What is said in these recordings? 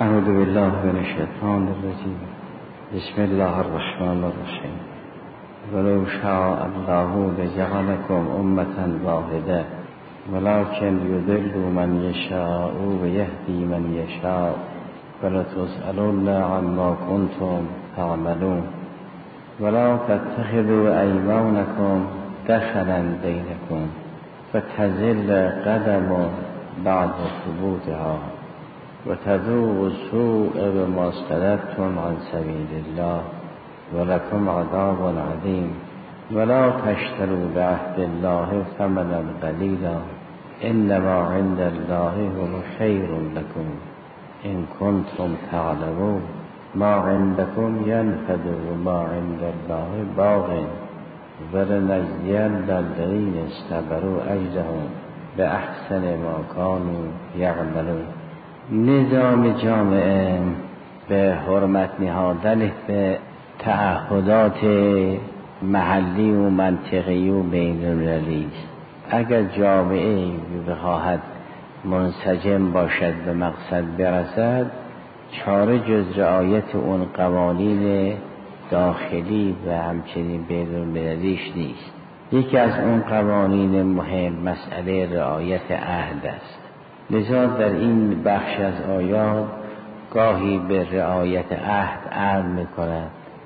اعوذ بالله من الشیطان الرجیم. بسم الله الرحمن الرحیم. ولو شاء الله لجعلكم امة واحدة ولكن يضل من يشاء ويهدي من يشاء ولتسألن عما كنتم تعملون. ولا تتخذوا أيمانكم دخلا بينكم فتزل قدم بعد ثبوتها وتذوقوا السوء بما اصطددتم عن سبيل الله ولكم عذاب عظيم. ولا تشتروا بعهد الله ثمنا قليلا انما عند الله هو خير لكم ان كنتم تعلمون. ما عندكم ينفد وما عند الله باق ولنجزين الذين استكبروا اجرهم باحسن ما كانوا يعملون. نظام جامعه به حرمت نهادن به تعهدات محلی و منطقی و بین المللی است. اگر جامعه بخواهد منسجم باشد به مقصد برسد، چاره جز رعایت اون قوانین داخلی و همچنین بین المللیش نیست. یکی از اون قوانین مهم مسئله رعایت عهد است. لذا در این بخش از آیات گاهی به رعایت عهد امر می‌کند،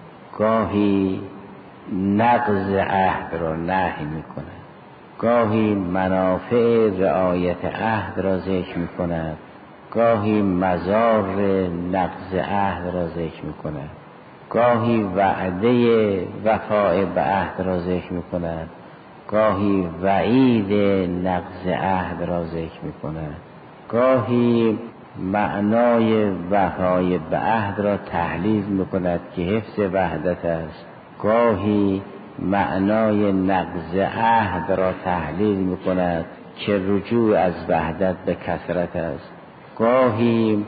گاهی نقض عهد را نهی می‌کند، گاهی منافع رعایت عهد را ذکر می‌کند، گاهی مضار نقض عهد را ذکر می‌کند، گاهی وعده وفاء به عهد را ذکر می‌کند، گاهی وعید نقض عهد را ذکر می‌کند، گاهی معنای وفای به عهد را تحلیل می‌کند که حفظ وحدت است، گاهی معنای نقض عهد را تحلیل می‌کند که رجوع از وحدت به کثرت است، گاهی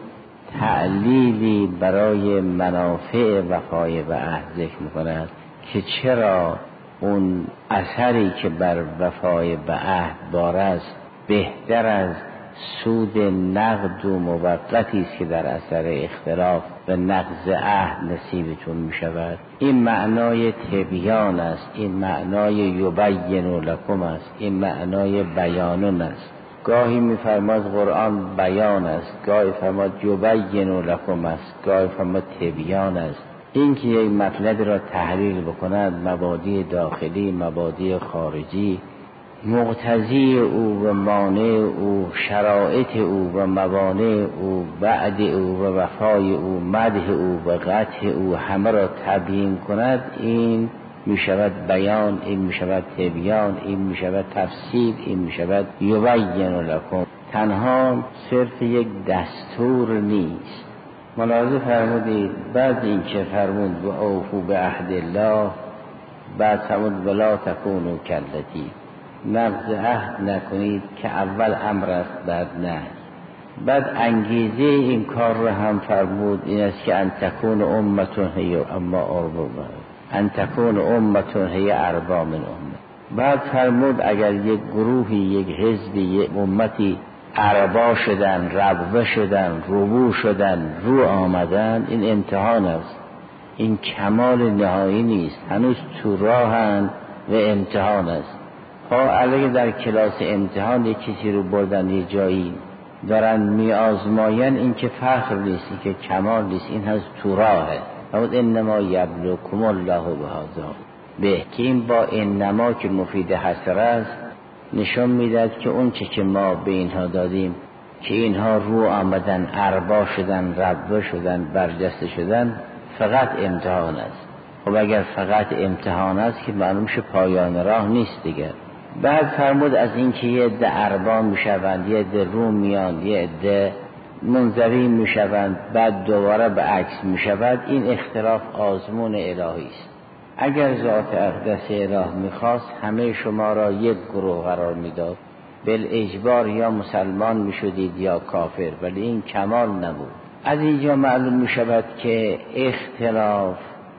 تعلیلی برای منافع وفای به عهد ذکر می‌کند که چرا اون اثری که بر وفای به عهد بار است بهتر از سود نقد و موقتی است که در اثر اختلاف به نقض عهد نصیبتون می شود. این معنای تبیان است، این معنای یبین لکم است، این معنای بیانون است. گاهی می فرماد قرآن بیان است، گاهی فرماد یبین لکم است، گاهی فرماد تبیان است. این که یک مطلب را تحلیل بکند، مبادی داخلی، مبادی خارجی، مقتضی او و مانع او، شرایط او و موانع او، وعد او و وفای او، مدح او و قطع او همه را تبیین کند، این می شود بیان، این می شود تبیان، این می شود تفسیر، این می شود یبین لکم. تنها صرف یک دستور نیست. ملاحظه فرمودید بعد این که فرمود و اوفوا بعهد الله، بعد فرمود ولا تکونوا کاللتی، نقض عهد نکنید که اول امر است بعد نه. بعد انگیزه این کار رو هم فرمود، این است که ان تکون امة هی اما اربا، ان تکون امة هی اربا من امه. بعد فرمود اگر یک گروهی، یک حزبی، یک امتی اربا شدن، ربوه شدن، ربو شدن، رو آمدن، این امتحان است، این کمال نهایی نیست، هنوز تو راهن و امتحان است. علیه در کلاس امتحان یک کسی رو بردن یه جایی دارن می آزماین، این که فخر نیست، این که کمال نیست، این هست تو راهه. اما انما یبلوکم الله بهذا، به که این با انما که مفید حسره است نشان میداد که اون که ما به اینها دادیم که اینها رو آمدن، اربا شدن، ربوه شدن، برجسته شدن، فقط امتحان است. خب اگر فقط امتحان است که معلوم شه پایان راه نیست دیگه. بعد فرمود از این که یه عده اربا میشوند، یه عده رو میان، یه عده منزوی میشوند، بعد دوباره به عکس میشود. این اختلاف آزمون الهی است. اگر ذات اقدس اله میخواست همه شما را یک گروه قرار میداد، بالاجبار یا مسلمان میشدید یا کافر، ولی این کمال نبود. از اینجا معلوم میشود که اختلاف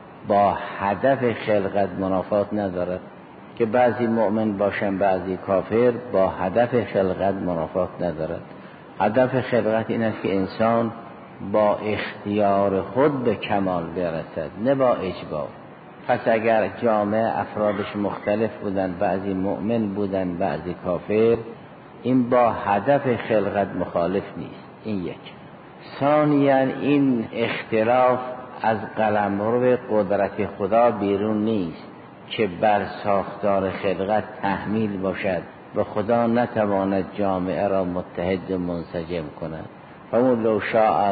با هدف خلقت منافات ندارد، که بعضی مؤمن باشن بعضی کافر، با هدف خلقت منافات ندارد. هدف خلقت این است که انسان با اختیار خود به کمال برسد، نه با اجبار. پس اگر جامعه افرادش مختلف بودن، بعضی مؤمن بودن بعضی کافر، این با هدف خلقت مخالف نیست. این یک. ثانیاً این اختلاف از قلمرو قدرت خدا بیرون نیست که بر ساختار خلقت تحمیل باشد و خدا نتواند جامعه را متحد و منسجم کند. فمون لو شاء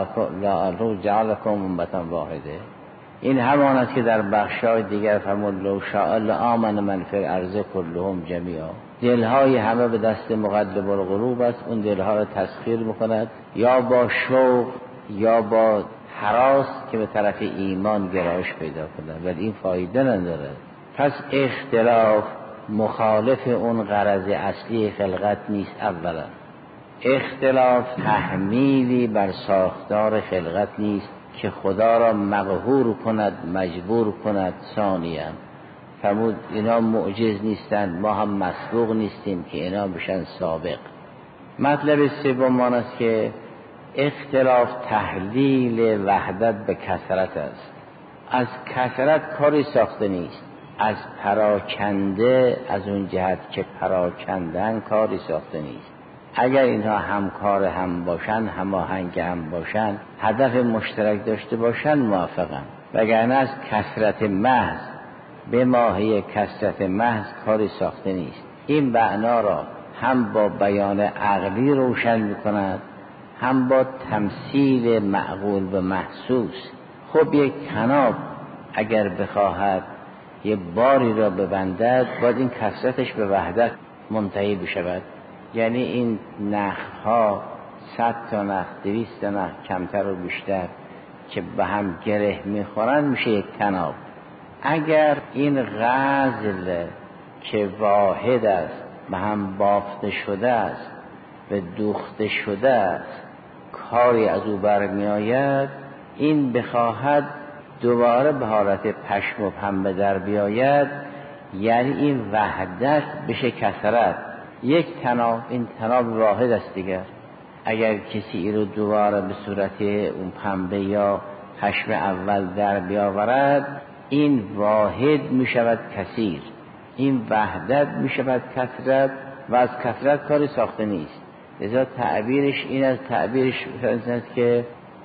جعلکم امة واحده. این همان است که در بخشای دیگر فمون لو شاء لآمن من فی الارض کلهم جمیعا. دلهای همه به دست مقلب القلوب است، اون دلها را تسخیر میکند، یا با شوق یا با هراس که به طرف ایمان گرایش پیدا کند، ولی این فایده نداره. پس اختلاف مخالف اون غرض اصلی خلقت نیست. اولا اختلاف تحمیلی بر ساختار خلقت نیست که خدا را مقهور کند، مجبور کند. ثانیاً فرمود اینا معجز نیستند، ما هم مسبوق نیستیم که اینا بشن سابق. مطلب سوم آن است که اختلاف تحلیل وحدت به کثرت است. از کثرت کاری ساخته نیست، از پراکنده، از اون جهت که پراکندن کاری ساخته نیست. اگر اینها همکار هم باشن، هماهنگ هم باشن، هدف مشترک داشته باشن، موافقم. وگرنه از کثرت محض به ماهی کثرت محض کاری ساخته نیست. این معنا را هم با بیان عقلی روشن می‌کند، هم با تمثیل معقول و محسوس. خب یک طناب اگر بخواهد یه باری را ببندد، باید این کثرتش به وحدت منتهی بشود. یعنی این نخها 100 تا نخ، 200 تا نخ، کمتر و بیشتر که به هم گره میخورن میشه یک طناب. اگر این غزل که واحد است، به هم بافته شده است و دوخته شده است، کاری از او برمی آید، این بخواهد دوباره به حالت پشم و پنبه در بیاید، یعنی این وحدت بشه کثرت. یک طناب، این طناب واحد است دیگر. اگر کسی این رو دوباره به صورت اون پنبه یا پشم اول در بیاورد، این واحد می شود کثیر، این وحدت می شود کثرت، و از کثرت کاری ساخته نیست. لذا تعبیرش این از تعبیرش است که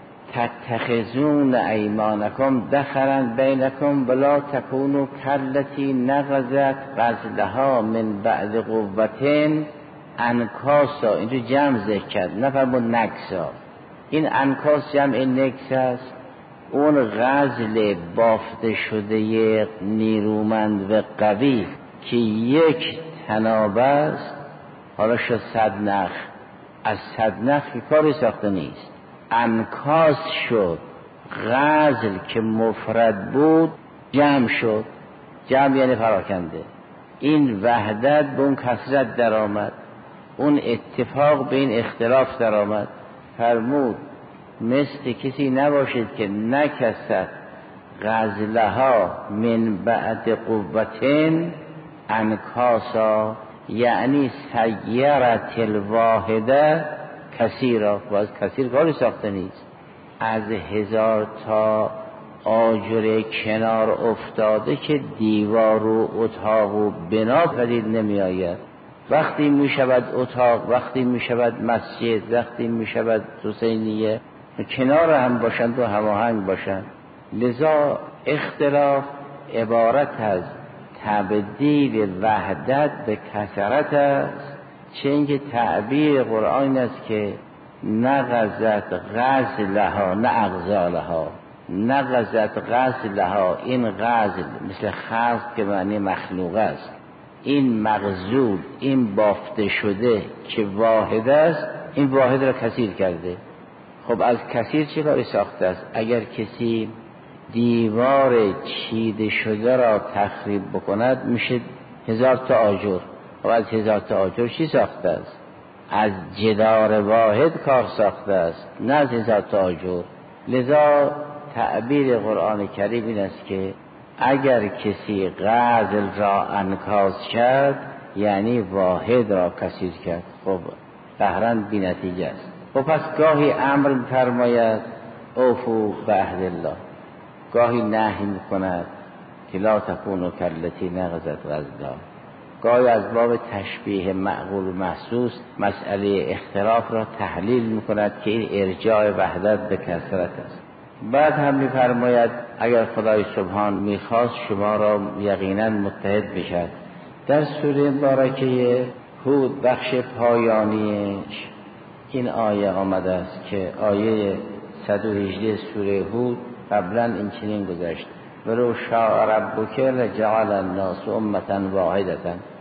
تتخذون ایمانکم دخرا بینکم ولا تکونوا کالتی نقضت غزلها من بعد قوة انکاسا. اینجا جمع ذکر کرد، نفرمود نکسا. این انکاس جمع نکس است. اون غزل بافته شده نیرومند و قوی که یک طناب است، حالا شد 100 نخ، از 100 نخ کاری ساخته نیست. انکاس شد، غزل که مفرد بود جمع شد. جمع یعنی پراکنده. این وحدت به اون کثرت در آمد، اون اتفاق به این اختلاف در آمد. فرمود مثل کسی نباشید که نکست غزلها من بعد قوتین انکاسا، یعنی سیرت الواحده کثیرا. و از کثیر کاری ساخته نیست. از 1000 تا آجر کنار افتاده که دیوار و اتاق و بنا پدید نمی آید. وقتی می شود اتاق، وقتی می شود مسجد، وقتی می شود حسینیه، کنار هم باشند و هماهنگ باشند. لذا اختلاف عبارت از تبدیل وحدت به کثرت است. چه اینکه تعبیر قرآن است که نغزت غزلها، نه اغزالها، نغزت غزلها. این غزل مثل خلق که معنی مخلوق است، این مغزول، این بافته شده که واحد است، این واحد را کثیر کرده. خب از کثیر چه کاری ساخته است؟ اگر کسی دیوار چیده شده را تخریب بکند میشه 1000 تا آجر. و از 1000 تا آجر چی ساخته است؟ از جدار واحد کار ساخته است، نه از 1000 تا آجر. لذا تعبیر قرآن کریم این است که اگر کسی غزل را انکاس کرد، یعنی واحد را کثیر کرد. خب قهرن بی نتیجه است. خب پس گاهی امر فرماید اوفو بعهد الله، گاهی نهی میکند که لا تکونوا کالتی نقضت غزلها، گاهی از باب تشبیه معقول و محسوس مسئله اختلاف را تحلیل میکند که این ارجاع وحدت به کثرت است. بعد هم میفرماید اگر خدای سبحان میخواست شما را یقینا متحد بشد. در سوره مبارکه هود بخش پایانیش این آیه آمده است که آیه 118 سوره هود قبلا این چنین گذشت: ولو شاء ربک لجعل الناس امة واحدة.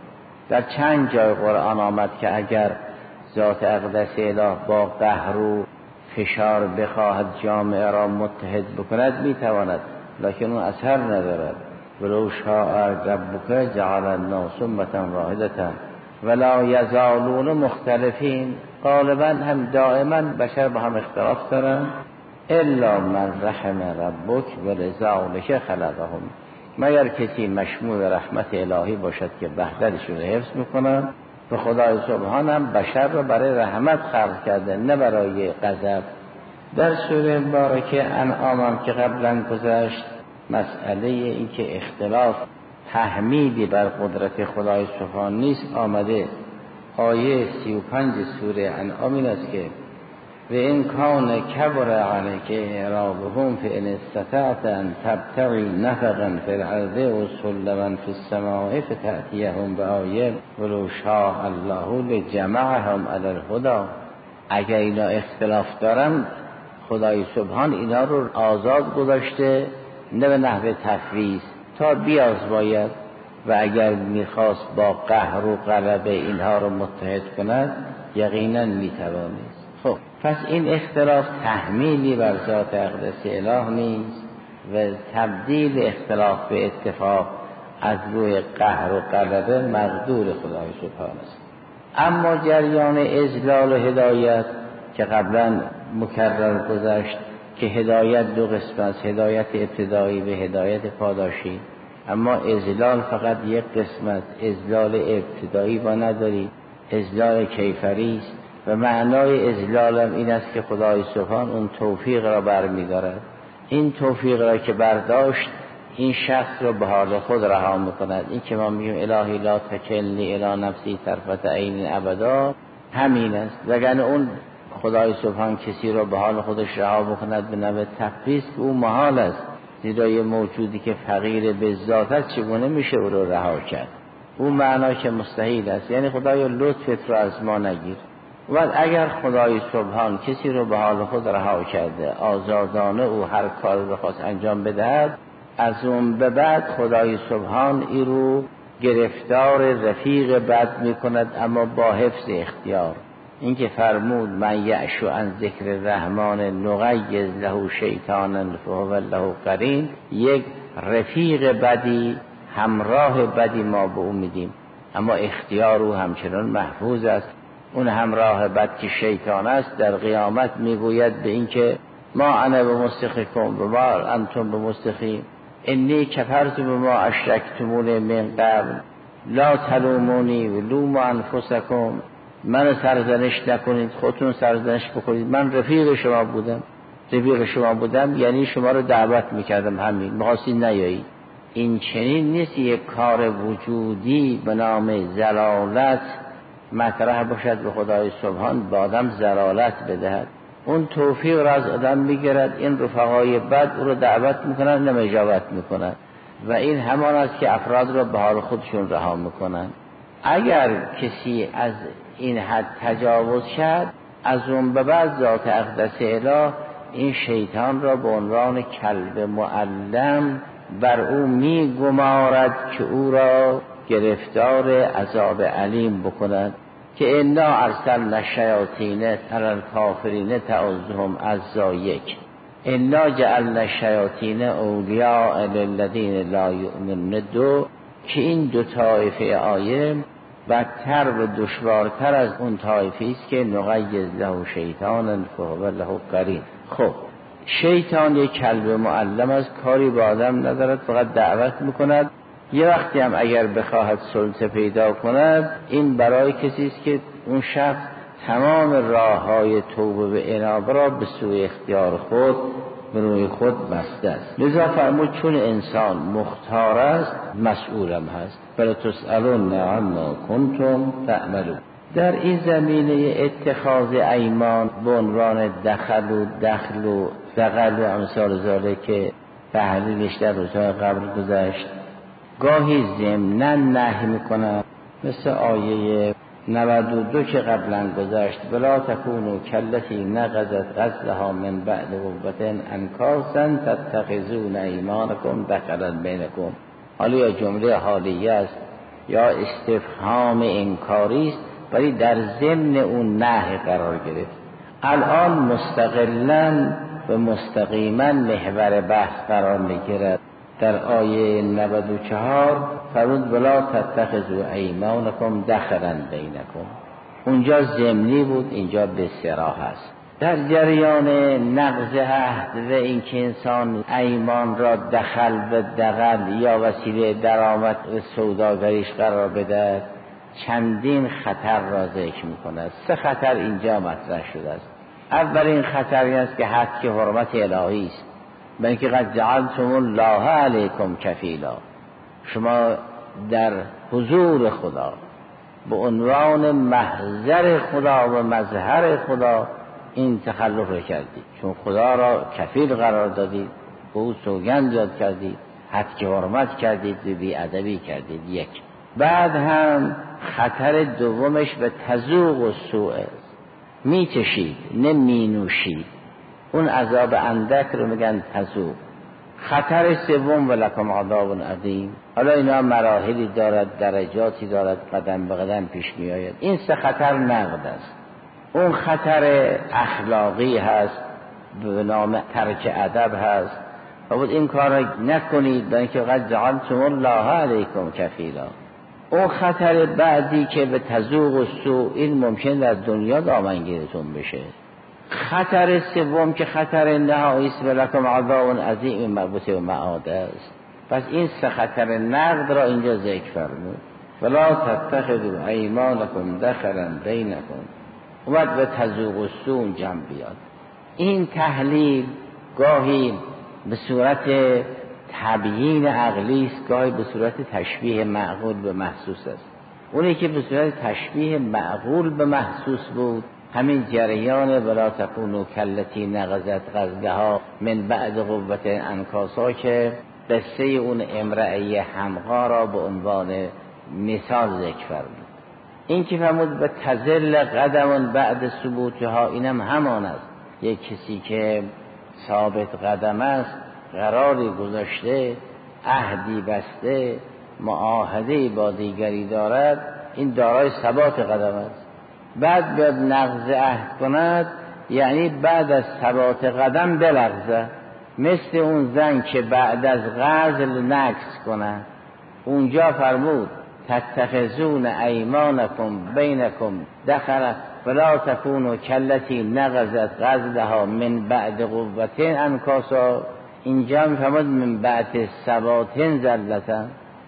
در چند جای قرآن آمد که اگر ذات اقدس اله با قهر و فشار بخواهد جامعه را متحد بکند میتواند، لکن اون اثر ندارد. ولو شاء ربک جعل الناس امة واحدة ولا یزالون مختلفین. غالبا هم دائما بشر با هم اختلاف دارن، الا من رحم ربک ولذلک خلقهم، مگر کسی مشمول رحمت الهی باشد که وحدتشون رو حفظ میکنن. و خدای سبحان هم بشر رو برای رحمت خلق کرده نه برای غضب. در سوره مبارکه انعام هم که قبلا گذشت مسئله این که اختلاف تحمیدی بر قدرت خدای سبحان نیست آمده. آیه 35 سوره انعام این است که و این کان کبر علیک اعرابهم فان استطعت ان تبتغی نفقا فی الارض و سلما فی السماء فتأتیهم بآیه ولو شاء الله لجمعهم علی الهدی. اگر اینا اختلاف دارن خدای سبحان اینا رو آزاد گذاشته نه به نحو تفویض تا بیازماید، و اگر میخواست با قهر و غلبه اینها رو متحد کند یقینا میتوانست. خب پس این اختلاف تحمیلی بر ذات اقدس اله نیست و تبدیل اختلاف به اتفاق از روی قهر و غلبه مقدور خدای سبحان است. اما جریان اذلال و هدایت که قبلا مکرر گذشت که هدایت دو قسم است: هدایت ابتدایی و هدایت پاداشی. اما اذلال فقط یک قسم است. اذلال ابتدایی با نداری، اذلال کیفری است و معنای اذلال هم این است که خدای سبحان اون توفیق را برمی‌دارد. این توفیق را که برداشت این شخص را به حال خود رها می‌کند. این که ما میگیم الهی لا تکلنی الی نفسی طرفة عین ابدا همین است. وگرنه اون خدای سبحان کسی را به حال خودش رها بکند به نوع تفویض که او محال است، زیرا یه موجودی که فقیر به ذات است چگونه میشه او را رها کرد؟ اون معنا که مستحیل است. یعنی خدای لطفت رو از ما نگیر. و اگر خدای سبحان کسی رو به حال خود رها کرده آزادانه او هر کار رو خواست انجام بدهد، از اون به بعد خدای سبحان این رو گرفتار رفیق بد میکند اما با حفظ اختیار. این که فرمود من یعشو عن ذکر الرحمن نقیض له شیطانا فهو له قرین، یک رفیق بدی همراه بدی ما به او میدیم اما اختیار او همچنان محفوظ است. اون همراه بد که شیطان است در قیامت میگوید به این که ما انا بمستخیکم و ما انتم بمستخیم انی کفرت بما اشرکتمون من قبل لا تلومونی و لوموا انفسکم. من سرزنش نکنید، خودتون سرزنش بکنید. من رفیق شما بودم یعنی شما رو دعوت میکردم، همین می‌خواستید نیایید. این چنین نیست یک کار وجودی به نام زلالت مطرح باشد به خدای سبحان به آدم زلالت بدهد. اون توفیق را از آدم میگیرد، این رفقای بد او رو دعوت میکنن نمیجابت میکنن و این همان است که افراد را به حال خودشون رها میکنن. اگر کسی از این حد تجاوز کرد از اون به بعد ذات اقدس اله این شیطان را به عنوان کلب معلم بر او میگمارد که او را گرفتار عذاب علیم بکند که انا ارسلنا الشیاطین علی الکافرین تعظهم عزا یک انا جعلنا الشیاطین اولیاء للذین لا یؤمنون دو، که این دو طایفه آیه بدتر و دشوارتر از اون طایفه است که نقیض له شیطانا فهو له قرین. خب شیطان یک کلب معلم است، کاری با آدم ندارد، فقط دعوت میکند. یه وقتی هم اگر بخواهد سلطه پیدا کند این برای کسی است که اون شخص تمام راههای توبه به انابه را به سوی اختیار خود به روی خود بسته است. لذا فرمود چون انسان مختار است مسئولم هست. بل تسألون عما کنتم تعملون. در این زمینه اتخاذ ایمان به عنوان دخل و دغل و امثال ذالک که تحلیلش در روزهای قبل گذشت، گاهی ضمناً نهی میکنه، مثل آیه 92 که قبلا گذشت ولا تکونوا کالتی نقضت غزلها من بعد قوة انکاسا تتخذون ایمانکم دخلا بینکم. حالا یا جمله حالیه است یا استفهام انکاری است، ولی در ضمن اون نهی قرار گرفت. الان مستقلاً و مستقیما محور بحث قرار میگیرد. در آیه 94 فرمود ولا تتخذوا ایمانکم دخلا بینکم. اونجا ضمنی بود، اینجا به صراح است. در جریان نقض عهد و اینکه انسان ایمان را دخل و دغل یا وسیله درآمد و سوداگریش قرار بده، چندین خطر را ذکر می‌کند. 3 خطر اینجا مطرح شده است. اولین خطر این است که حد حرمت الهی است، بلکه قد جعلتم الله علیکم کفیلا. شما در حضور خدا به عنوان محضر خدا و مظهر خدا این تخلف را کردید، چون خدا را کفیل قرار دادید، به او سوگند یاد کردید، حد حرمت کردید و بی‌ادبی کردید. یک. بعد هم خطر دومش به تذوق و سوء، میچشید نه مینوشید، اون عذاب اندک رو میگن تذوق. خطر سوم ولکم عذاب عظیم. حالا اینا مراحلی دارد، درجاتی دارد، قدم به قدم پیش می آید. این 3 خطر نقد است. اون خطر اخلاقی هست به نام ترک ادب هست، باید این کار را نکنید، برای اینکه قد جعلتم الله علیکم کفیلا. اون خطر بعدی که به تذوق و سوء، این ممکن در دنیا دامنگیرتون بشه. خطر سوم که خطر نهایی است ولکم عذاب عظیم، مربوط به معاد است. پس این 3 خطر نقد را اینجا ذکر فرمود. ولا تتخذوا ایمانکم دخلا بینکم. اومد به تذوق و سوء جمع بیاد. این تحلیل گاهی به صورت تبیین عقلی است، گاهی به صورت تشبیه معقول به محسوس است. اونی که به صورت تشبیه معقول به محسوس بود همین جریان ولا تکونوا کالتی نقضت غزلها من بعد قوة انکاسا که قصه اون امرأه حمقا را به عنوان مثال ذکر فرمود. این که فرمود به تزل قدم بعد ثبوتها، اینم همان است. یک کسی که ثابت قدم است، قراری گذاشته، عهدی بسته، معاهده با دیگری دارد، این دارای ثبات قدم است. بعد بیاد نقض عهد کند، یعنی بعد از ثبات قدم بلغزه، مثل اون زن که بعد از غزل نقض کند. اونجا فرمود تتخذون ایمانکم بینکم دخلا ولا تکونوا کالتی نقضت غزلها من بعد قوة انکاسا. اینجا میفرماد من بعد ثبات زلتا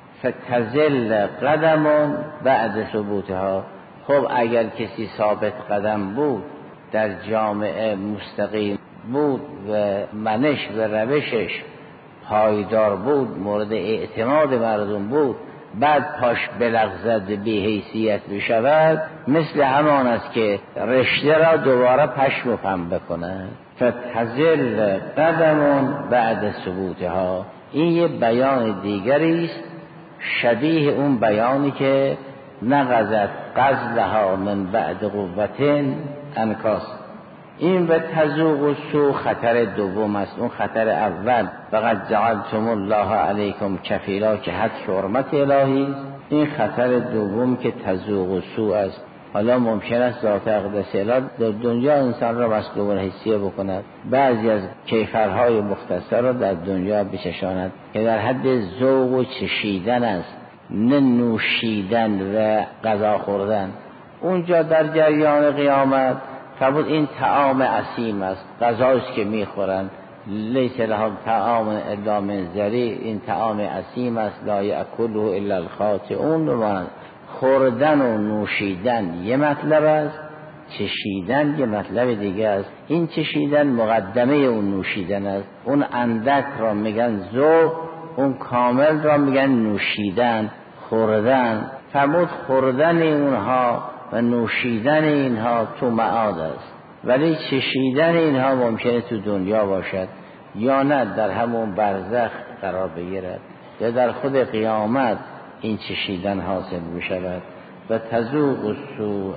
فتزل قدم بعد ثبوتها. خب اگر کسی ثابت قدم بود، در جامعه مستقیم بود و منش و روشش پایدار بود، مورد اعتماد مردم بود، بعد پاش بلغزد بی حیثیت بشود، مثل همان است که رشته را دوباره پشم و پنبه کند. فتزل قدم بعد ثبوتها. این یه بیان دیگری است شبیه اون بیانی که نقضت غزلها من بعد قوة انکاس. این به تذوق و سوء خطر دوم است. اون خطر اول فقط جعلتم الله علیکم کفیلا که حد حرمت الهی است. این خطر دوم که تذوق و سوء است. حالا ممکن است ذات اقدس الهی در دنیا انسان را مسلوب الحسیه بکند، بعضی از کیفرهای مختصر را در دنیا بچشاند که در حد ذوق و چشیدن است، نه نوشیدن و غذا خوردن. اونجا در جریان قیامت فرمود این طعام عصیم است، غذاست که میخورند، لیس لهم طعام الا من ضریع، این طعام عصیم است، لا یأکله الا الخاطئون. خوردن و نوشیدن یه مطلب است، چشیدن یه مطلب دیگه است. این چشیدن مقدمه اون نوشیدن است. اون اندک را میگن ذوق، اون کامل را میگن نوشیدن، خوردن. فرمود خوردن اونها و نوشیدن اینها تو معاد است، ولی چشیدن اینها ممکنه تو دنیا باشد یا نه در همون برزخ قرار بگیرد یا در خود قیامت این چشیدن حاصل می شود. و تذوق السوء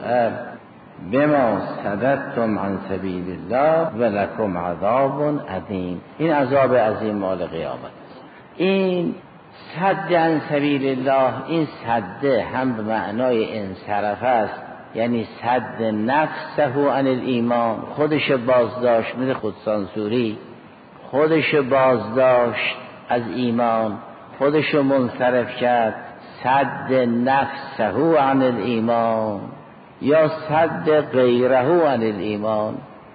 بما صددتم عن سبیل الله و لکم عذاب عظیم. این عذاب عظیم مال قیامت است. این صد عن سبیل الله، این صده هم به معنای انصرف است، یعنی صد نفسه عن الایمان، خودش بازداشت، مثل خودسانسوری، خودش بازداشت از ایمان، خودش منصرف کرد. صد نفسه عن الایمان یا صد غیره عن الایمان،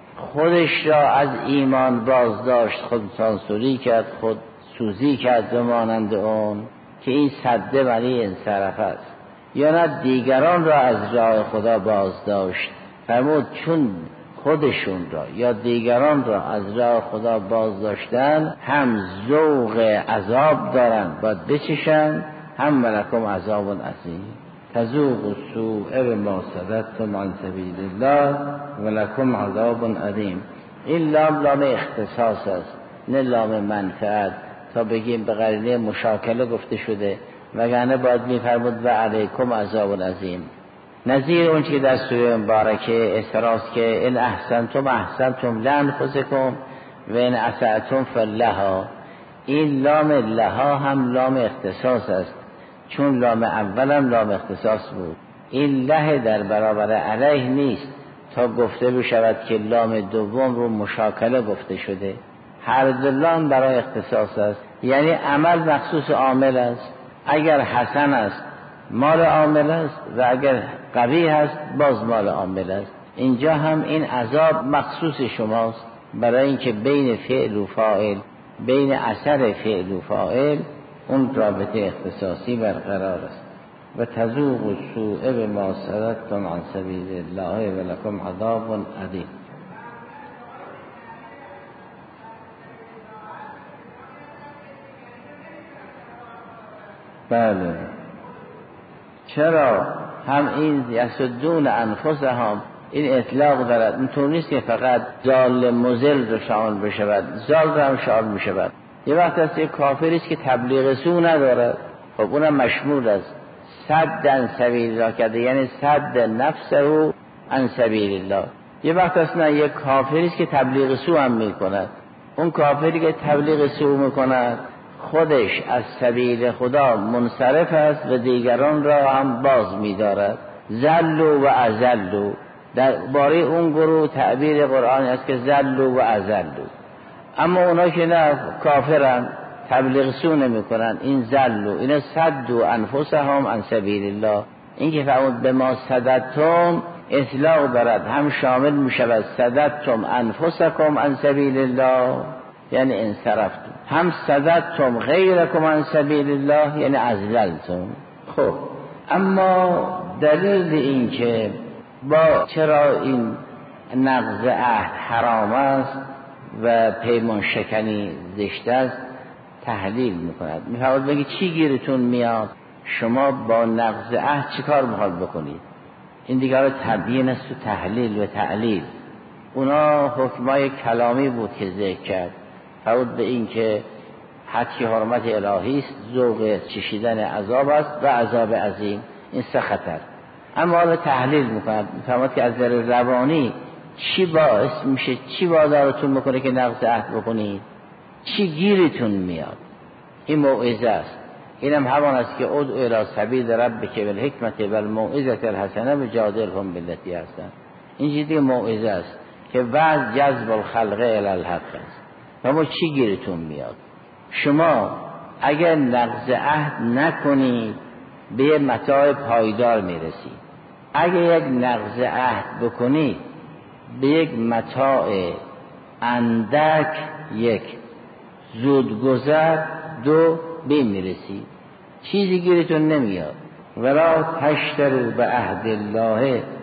خودش را از ایمان بازداشت، خودسانسوری کرد، خود سوزی کرد و مانند اون، که این صده معنی انصرف است. یا نه دیگران را از راه خدا بازداشت. فرمود چون خودشون را یا دیگران را از راه خدا بازداشتن، هم ذوق عذاب دارن باید بچشن، هم ولکم عذاب عظیم. تذوق السوء بما صددتم عن سبیل الله ولکم عذاب عظیم. این لام لام اختصاص است نه لام منفعت، تا بگیم به قرینه مشاکله گفته شده، وگرنه باید می‌فرمود و علیکم عذاب عظیم. نظیر اون که در سوره مبارکه اعتراض که ان احسنتم احسنتم لانفسکم و ان اسأتم فلها، این لام لها هم لام اختصاص است، چون لام اولم لام اختصاص بود. این له در برابر علیه نیست تا گفته بشود که لام دوم رو مشاکله گفته شده. هر دو لام برای اختصاص است، یعنی عمل مخصوص عامل است. اگر حسن است مال عامل است و اگر قوی است باز مال عامل است. اینجا هم این عذاب مخصوص شماست، برای اینکه بین فعل و فاعل، بین اثر فعل و فاعل اون رابطه اختصاصی برقرار است. و تذوق السوء بما صددتم عن سبیل الله و لکم عذاب عظیم. بله، چرا هم این یسدون انفسهم این اطلاق دارد، اینطور نیست که فقط زال مزل رو شامل بشود، زال رو هم شامل میشود. یه وقت هست یک کافری است که تبلیغ سو ندارد، خب اونم مشمول است. صد عن سبیل الله کرده یعنی صد نفسه عن سبیل الله. یه وقت هست نه، یک کافری است که تبلیغ سو هم میکند. اون کافری که تبلیغ سو میکند خودش از سبیل خدا منصرف است و دیگران را هم باز می‌دارد. ذلوا و اذلوا، در باره اون گروه تعبیر قرآن است که ذلوا و اذلوا. اما اونا که نه، کافرن، تبلیغ سو نمی‌کنن، این ذلوا، اینا صدوا انفسهم عن سبیل الله. این که فرمود به ما صددتم اطلاق دارد، هم شامل می‌شود صددتم انفسکم عن سبیل الله یعنی انصرفتم، هم صددتم غیرکم عن سبیل الله یعنی ازللتم. خب اما دلیل این که چرا این نقض عهد حرام است و پیمان شکنی زشت است تحلیل میکند. میخواد بگی چی گیرتون میاد؟ شما با نقض عهد چی کار میخواد بکنید؟ این دیگر تبیین است و تحلیل و تعلیل. اونا حکمای کلامی بود که ذکر کرد، فرود به این که حد حرمت الهی است، ذوق چشیدن عذاب است و عذاب عظیم، این سه خطر. اما حالا تحلیل میکند، میفهمد که از نظر روانی چی باعث میشه، چی وادارتون میکنه که نقض عهد بکنید، چی گیرتون میاد. این موعظه است. اینم همان است که ادعو الی سبیل ربک بالحکمت والموعظة الحسنه وجادلهم بالتی احسن. این چیزی موعظه است که وعظ جذب الخلق الی الحق است. اما چی گیرتون میاد؟ شما اگر نقض عهد نکنید به یه متاع پایدار میرسید. اگر یک نقض عهد بکنید به یک متاع اندک، یک زودگذر، دو به میرسید. چیزی گیرتون نمیاد. ولا تشتروا بعهد الله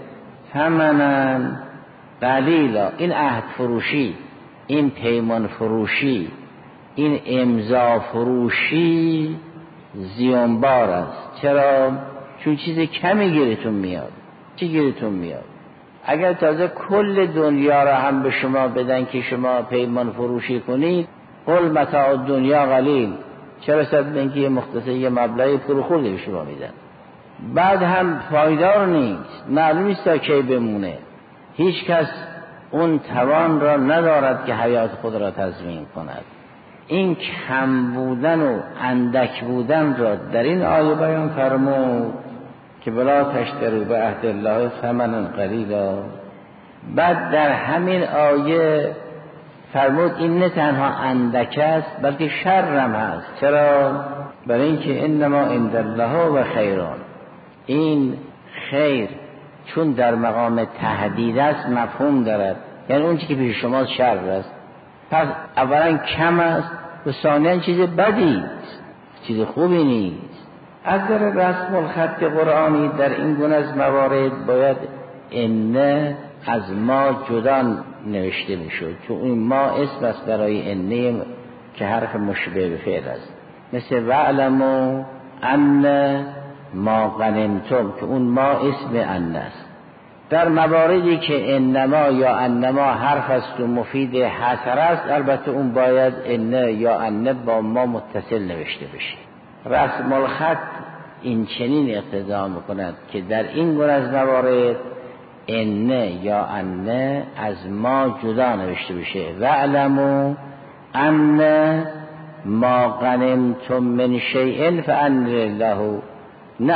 ثمنا قلیلا، این عهد فروشی، این پیمان فروشی، این امضا فروشی زیانبار است. چرا؟ چون چیز کمی گیرتون میاد. چی گیرتون میاد؟ اگر تازه کل دنیا را هم به شما بدن که شما پیمان فروشی کنید، قل متاع دنیا قلیل، چرا صد اینکه یه مختصر یه مبلغی فروخورده به شما میدن، بعد هم پایدار نیست، معلوم نیست تا کی بمونه. هیچ کس اون توان را ندارد که حیات خود را تضمین کند. این کم بودن و اندک بودن را در این آیه بیان فرمود که بلا تشتروا بعهد الله ثمنا قلیلا. بعد در همین آیه فرمود این نه تنها اندک است بلکه شرم هست. چرا؟ برای اینکه انما عند الله و خیران، این خیر چون در مقام تهدید است مفهوم دارد، یعنی اون چیزی که پیش شما شر است. پس اولا کم است و ثانیاً چیز بدی است، چیز خوبی نیست. از در رسم الخط قرآنی در این گونه از موارد باید ان از ما جدا نوشته میشد، چون این ما اسم است برای ان که حرف مشبه به فعل است، مثل وعلموا ان ما غنمتم که اون ما اسم ان است. در مواردی که انما یا انما حرف است و مفید حصر است، البته اون باید ان یا ان با ما متصل نوشته بشه. رسم الخط این چنین اقتضا میکند که در این گونه از موارد ان یا ان از ما جدا نوشته بشه. وعلموا ان ما غنمتم من شیء فان لله، نه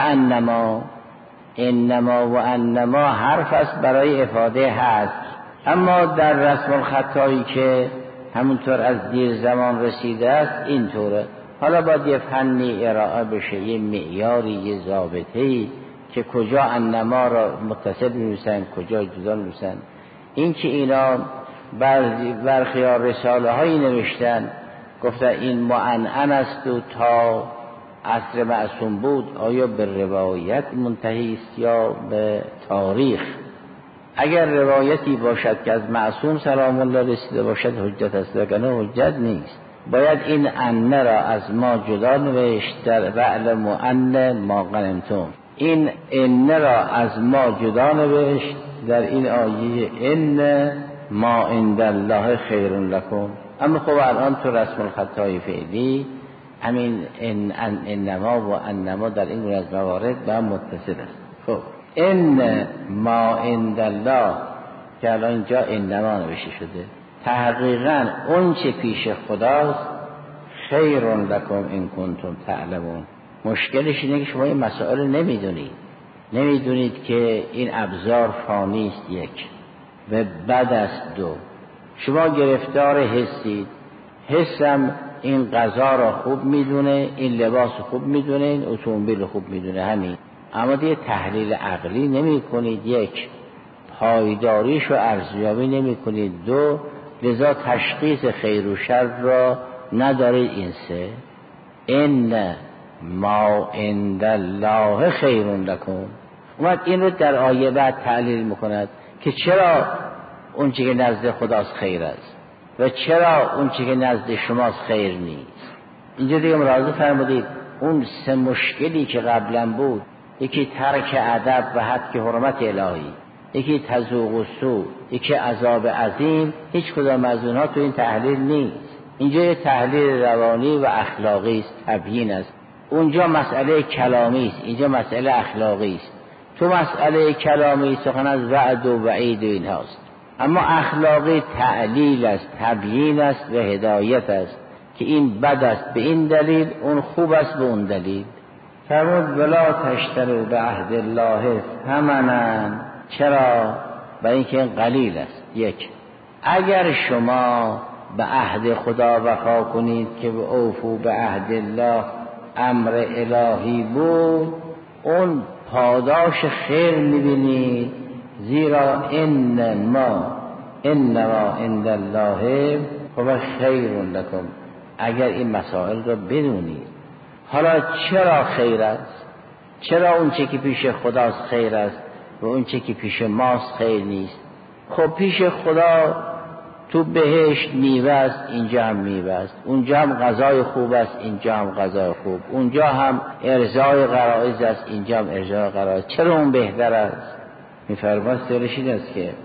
انما و انما حرف است برای افاده هست. اما در رسم الخطایی که همونطور از دیر زمان رسیده است اینطوره. حالا باید یه فنی ارائه بشه، یه معیاری، یه ضابطه‌ای که کجا انما را متصل می‌نویسن کجا جدا می‌نویسن. این که اینا برخیار رساله هایی نوشتن گفتن این معنعن است و تا عصر معصوم بود، آیا به روایت منتهی است یا به تاریخ؟ اگر روایتی باشد که از معصوم سلام الله رسیده باشد حجت است، وگرنه حجت نیست. باید این ان را از ما جدا نوشت در وعلم و ان ما غنمتم. این ان را از ما جدا نوشت در این آیه ان ما عند الله خیر لکم. اما خب الان تو رسم الخطای فعلی همین انما و انما در این گونه از موارد با هم متصل است. خب ان ما عند الله که الان اینجا انما نوشته شده، تحقیقاً اون چه پیش خداست خیر لکم ان کنتم تعلمون. مشکلش اینه که شما این مسائل نمیدونید که این ابزار فانی است، یک، و بد است، دو، شما گرفتار حسید، حسم این غذا را خوب میدونه، این لباس خوب میدونه، این اتومبیل خوب میدونه، همین. اما دیگه تحلیل عقلی نمی کنید، یک، پایداریش رو ارزیابی نمی کنید، دو، لذا تشخیص خیر و شر را ندارید. این سه ان ما عند الله خیر لکم. اومد این رو در آیه بعد تعلیل میکند که چرا اون چیزی که نزد خداست خیر است و چرا اون چیزی که نزد شماست خیر نیست. اینجا دیگه ملاحظه فرمودید اون سه مشکلی که قبلا بود، یکی ترک ادب و حد حرمت الهی، یکی تذوق السوء، یکی عذاب عظیم، هیچ کدام از اونها تو این تحلیل نیست. اینجا یه تحلیل روانی و اخلاقی است، تبیین است. اونجا مسئله کلامی است، اینجا مسئله اخلاقی است. تو مسئله کلامی سخن از وعد و وعید و این هاست، اما اخلاقی تعلیل است، تبیین است و هدایت است که این بد است به این دلیل، اون خوب است به اون دلیل. فرمود ولا تشتروا بعهد الله ثمنا. چرا؟ برای اینکه این قلیل است. یک، اگر شما به عهد خدا وفا کنید که به اوفو به عهد الله امر الهی بود، اون پاداش خیر میبینید، زیرا انما عند الله هو خیر لکم. اگر این مسائل را بدونید. حالا چرا خیر است؟ چرا اون چه که پیش خداست خیر است و اون چه که پیش ماست خیر نیست. خب پیش خدا تو بهشت میوه است، اینجا هم میوه است، اونجا هم غذای خوب است، اینجا هم غذای خوب، اونجا هم ارضای غرایز است، اینجا هم ارضای غرایز. چرا اون بهتر است؟ میفرماید سرش این است که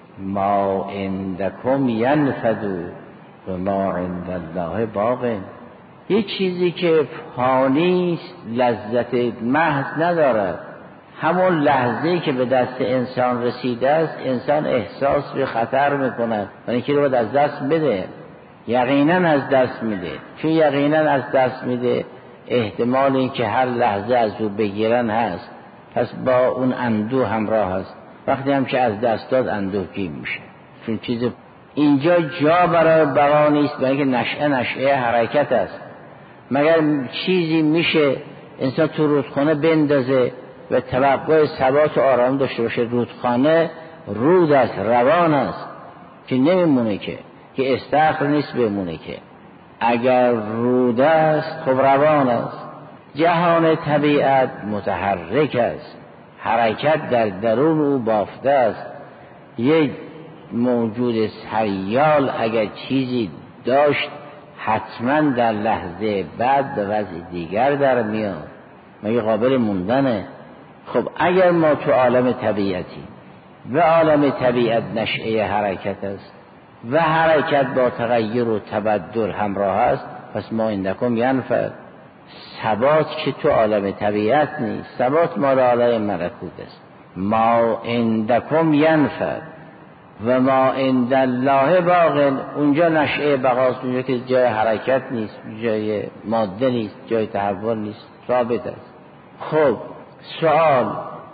ما عندکم ینفد و ما عند الله باق. یه چیزی که فانی است لذت محض ندارد. همون لحظه‌ای که به دست انسان رسیده است انسان احساس به خطر میکند و اینکه رو باید از دست بده، یقینا از دست میده. چون یقینا از دست میده احتمال این که هر لحظه از او بگیرن هست، پس با اون اندوه همراه هست. وقتی هم که از دست داد اندوهگین میشه. چون چیز اینجا جا برای بقا نیست، برای اینکه نشأه حرکت است. مگر چیزی میشه انسان تو رودخانه بندازه و توقع ثبات و آرام داشته باشه؟ رودخانه رود است، روان است که نمیمونه، که استخر نیست بمونه. که اگر رود است خب روان است. جهان طبیعت متحرک است، حرکت در درون او بافته است. یک موجود سیال اگر چیزی داشت حتما در لحظه بعد به وضع دیگر در میاد، مگه قابل موندنه؟ خب اگر ما تو عالم طبیعتی و عالم طبیعت نشأه حرکت است و حرکت با تغییر و تبدل همراه است، پس ما عندکم ینفد. ثبات که تو عالم طبیعت نیست، ثبات مال عالم ملکوت است. ما عندکم ینفد و ما عند الله باق. اونجا نشأه بقاست، اونجا که جای حرکت نیست، جای ماده نیست، جای تحول نیست، ثابت است. خب سوال،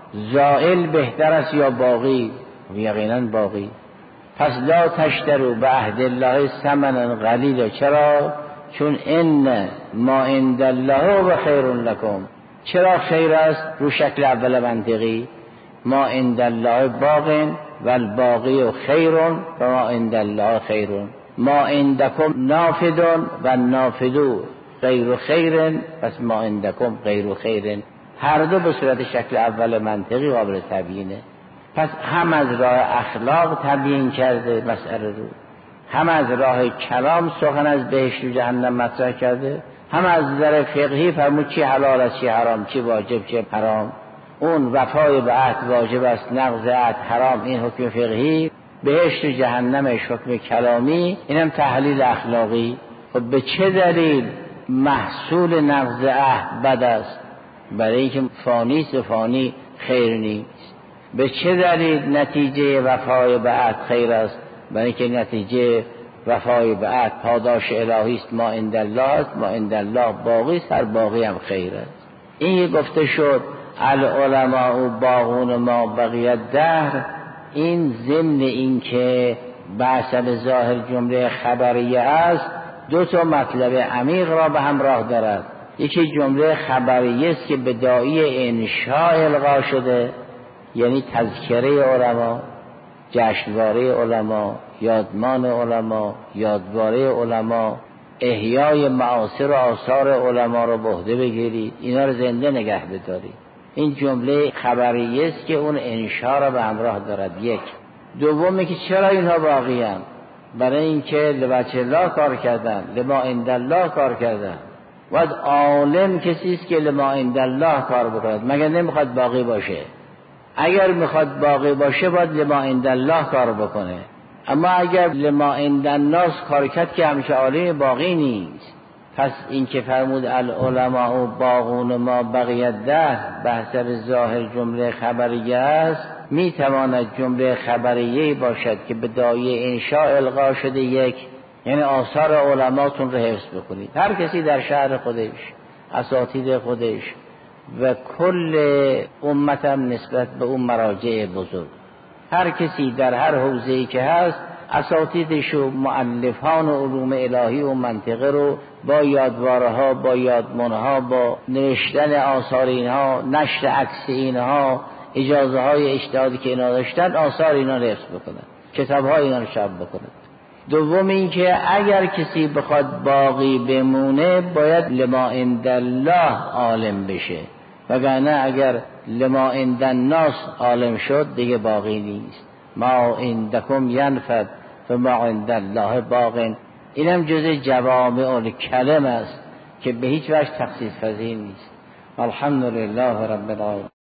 زائل بهتر است یا باقی؟ یقینا باقی. پس لا تشتروا بعهد الله ثمنا قلیلا. چرا؟ چون ان ما عند الله و خیر لکم. چرا خیر است؟ رو شکل اول منطقی، ما عند الله باق و الباقی خیر و ما عند الله خیر. ما عندکم نافد و نافد غیر خیر، پس ما عندکم غیر خیر. هر دو به صورت شکل اول منطقی قابل تبیینه. پس هم از راه اخلاق تبیین کرده مسئله رو، هم از راه کلام سخن از بهشت و جهنم مطرح کرده، هم از نظر فقهی فرمود چی حلال است چی حرام، چی واجب چی حرام. اون وفای به عهد واجب است، نقض عهد حرام، این حکم فقهی. بهشت و جهنمش حکم کلامی، اینم تحلیل اخلاقی. خب به چه دلیل محصول نقض عهد بد است؟ برای اینکه فانی است و فانی خیر نیست. به چه دلیل نتیجه وفای به عهد خیر است؟ برای اینکه نتیجه وفای به عهد پاداش الهی است، ما عند الله است، ما عند الله باقی است، هر باقی هم خیر است. این گفته شد العلماء باغون ما بقیت دهر. این ضمن این که بحث ظاهر جمله خبریه است، دو تا مطلب عمیق را به همراه دارد. یکی جمله خبریه است که به داعی انشاء القا شده، یعنی تذکره علما، جشنواره علما، یادمان علما، یادواره علما، احیای معاصر و آثار علما رو به عهده بگیرید، اینا رو زنده نگه بدارید. این جمله خبریه است که اون انشاء را به همراه دارد. یک. دومی که چرا اینها باقی هم؟ برای اینکه لوجه الله کار کردن، لما عند الله کار کردن. باید عالم کسی است که لما عند الله کار بکند، مگر نمیخواد باقی باشه؟ اگر میخواد باقی باشه باید لما عند الله کار بکنه. اما اگر لما عند الناس کار کرد که همیشه عالم باقی نیست. پس این که فرمود العلماء باغون ما بقیت ده، بحث ظاهر جمله خبریه است. میتواند جمله خبریه باشد که به داعی انشاء القا شده. یک، یعنی آثار علماتون رو حفظ بکنید، هر کسی در شهر خودش، اساتید خودش و کل امتم نسبت به اون مراجع بزرگ، هر کسی در هر حوزه‌ای که هست اساتیدش و مؤلفان و علوم الهی و منطقه رو با یادوارها، با یادمانها، با نوشتن آثار اینها، نشر عکس اینها، اجازه های اجتهادی که اینا داشتن، آثار اینا رو حفظ بکنن، کتاب های اینا رو چاپ بکنن. دوم این که اگر کسی بخواد باقی بمونه باید لما عند الله عالم بشه، وگرنه اگر لما عند الناس عالم شد دیگه باقی نیست. ما عندکم ینفد و ما عند الله باق. اینم جزء جوامع الکلم است که به هیچ وجه تخصیص پذیر نیست. الحمدلله رب العالمین.